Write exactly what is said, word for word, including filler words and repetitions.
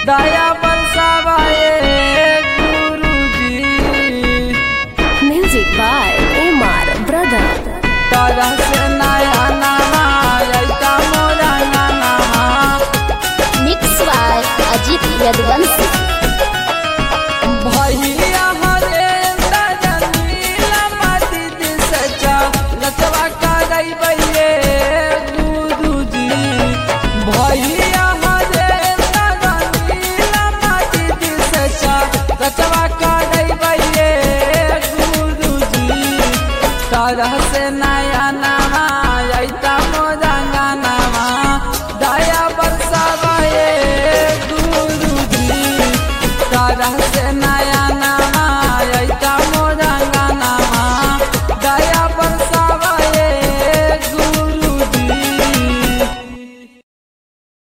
दया बरसावाए गुरुजी। Music by M R Brother. तरह से नया नामा आइता मोरा नामा। Mix by Ajit Yaduvanshi. भैया हरे नीला माटी सचा लचवा करई बइये गुरुजी। भैया हरे नीला माटी सचा लचवा करई बइये गुरुजी। तरह से नया ना